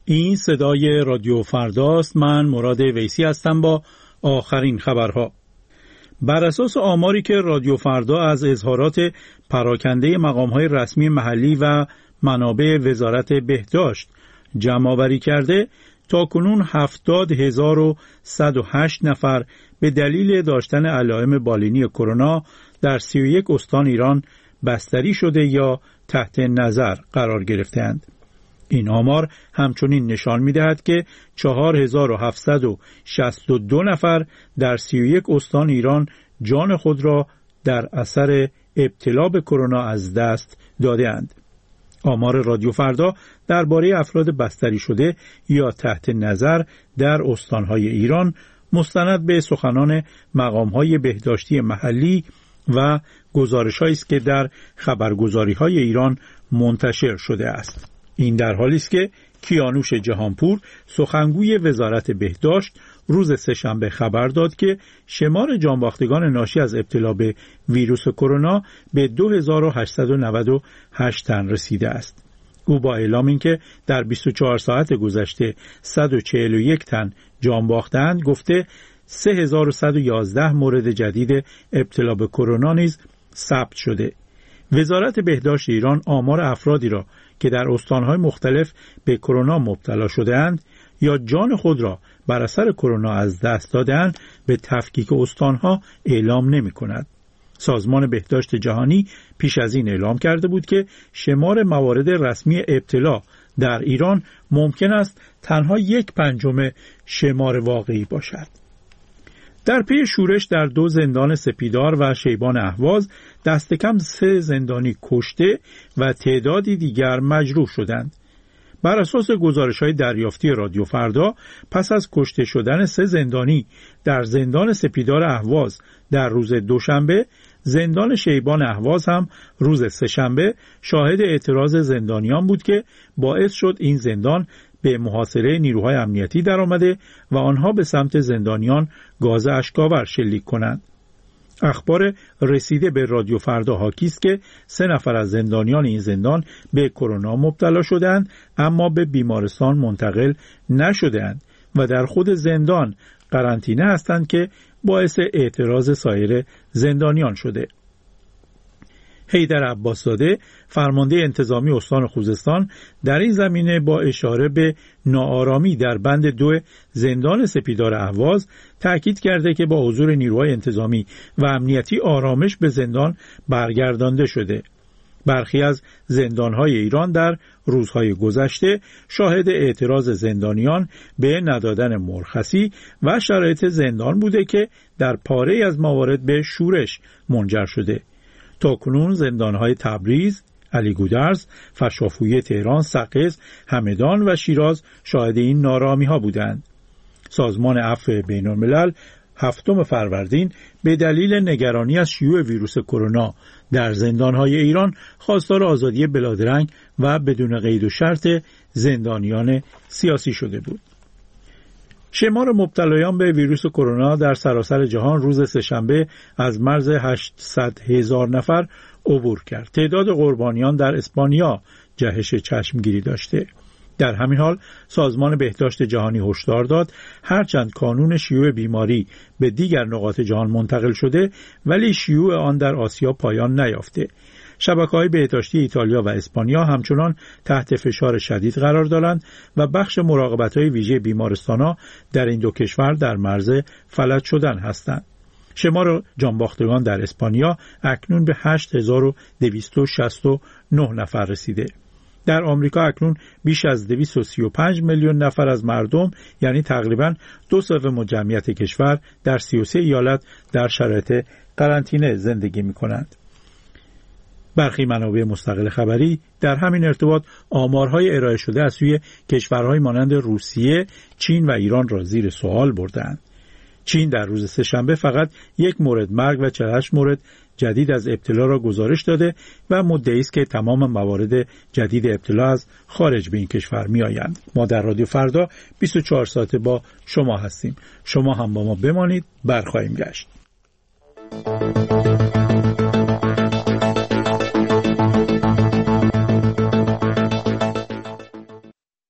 این صدای رادیو فرداست. من مراد ویسی هستم با آخرین خبرها. بر اساس آماری که رادیو فردا از اظهارات پراکنده مقام‌های رسمی محلی و منابع وزارت بهداشت جمع‌آوری کرده، تاکنون 70,108 نفر به دلیل داشتن علائم بالینی کرونا در 31 استان ایران بستری شده یا تحت نظر قرار گرفتند. این آمار همچنین نشان می‌دهد که 4,762 نفر در 31 استان ایران جان خود را در اثر ابتلا به کرونا از دست داده‌اند. آمار رادیو فردا درباره افراد بستری شده یا تحت نظر در استان‌های ایران مستند به سخنان مقام‌های بهداشتی محلی و گزارش‌هایی است که در خبرگزاری‌های ایران منتشر شده است. این در حالی است که کیانوش جهانپور سخنگوی وزارت بهداشت روز سه‌شنبه خبر داد که شمار جانباختگان ناشی از ابتلا به ویروس کرونا به 2898 تن رسیده است. او با اعلام اینکه در 24 ساعت گذشته 141 تن جان باختند گفته 3111 مورد جدید ابتلا به کرونا نیز ثبت شده. وزارت بهداشت ایران آمار افرادی را که در استان‌های مختلف به کرونا مبتلا شده‌اند یا جان خود را بر اثر کرونا از دست داده‌اند به تفکیک استان‌ها اعلام نمی‌کند. سازمان بهداشت جهانی پیش از این اعلام کرده بود که شمار موارد رسمی ابتلا در ایران ممکن است تنها 1/5 شمار واقعی باشد. در پی شورش در 2 زندان سپیدار و شیبان اهواز دست کم 3 زندانی کشته و تعدادی دیگر مجروح شدند. بر اساس گزارش‌های دریافتی رادیو فردا، پس از کشته شدن 3 زندانی در زندان سپیدار اهواز در روز دوشنبه، زندان شیبان اهواز هم روز سه‌شنبه شاهد اعتراض زندانیان بود که باعث شد این زندان به محاصره نیروهای امنیتی درآمده و آنها به سمت زندانیان گاز اشک‌آور شلیک کنند. اخبار رسیده به رادیو فردا حاکی است که 3 نفر از زندانیان این زندان به کرونا مبتلا شدند اما به بیمارستان منتقل نشدند و در خود زندان قرنطینه هستند که باعث اعتراض سایر زندانیان شده. حیدر عباس‌زاده فرمانده انتظامی استان خوزستان در این زمینه با اشاره به ناآرامی در بند 2 زندان سپیدار اهواز تأکید کرده که با حضور نیروهای انتظامی و امنیتی آرامش به زندان برگردانده شده. برخی از زندانهای ایران در روزهای گذشته شاهد اعتراض زندانیان به ندادن مرخصی و شرایط زندان بوده که در پاره از موارد به شورش منجر شده. تاکنون زندانهای تبریز، علی گودرز، فشافویه تهران، سقز، همدان و شیراز شاهد این نارامی‌ها بودند. سازمان عفو بین‌الملل 7 فروردین به دلیل نگرانی از شیوع ویروس کرونا در زندانهای ایران خواستار آزادی بلادرنگ و بدون قید و شرط زندانیان سیاسی شده بود. شمار مبتلایان به ویروس کرونا در سراسر جهان روز سه‌شنبه از مرز 800,000 نفر عبور کرد. تعداد قربانیان در اسپانیا جهش چشمگیری داشته. در همین حال سازمان بهداشت جهانی هشدار داد هرچند کانون شیوع بیماری به دیگر نقاط جهان منتقل شده ولی شیوع آن در آسیا پایان نیافته. شبکه‌های بهداشتی ایتالیا و اسپانیا همچنان تحت فشار شدید قرار دارند و بخش مراقبت‌های ویژه بیمارستان‌ها در این 2 کشور در معرض فلج شدن هستند. شمار جانباختگان در اسپانیا اکنون به 8,269 نفر رسیده. در آمریکا اکنون بیش از 235 میلیون نفر از مردم، یعنی تقریباً 2/3 جمعیت کشور، در 33 ایالت در شرایط قرنطینه زندگی می‌کنند. برخی منابع مستقل خبری در همین ارتباط آمارهای ارائه شده از سوی کشورهای مانند روسیه، چین و ایران را زیر سوال بردند. چین در روز سه‌شنبه فقط 1 مورد مرگ و 48 مورد جدید از ابتلا را گزارش داده و مدعی است که تمام موارد جدید ابتلا از خارج به این کشور می‌آیند. ما در رادیو فردا 24 ساعته با شما هستیم. شما هم با ما بمانید، برخواهیم گشت.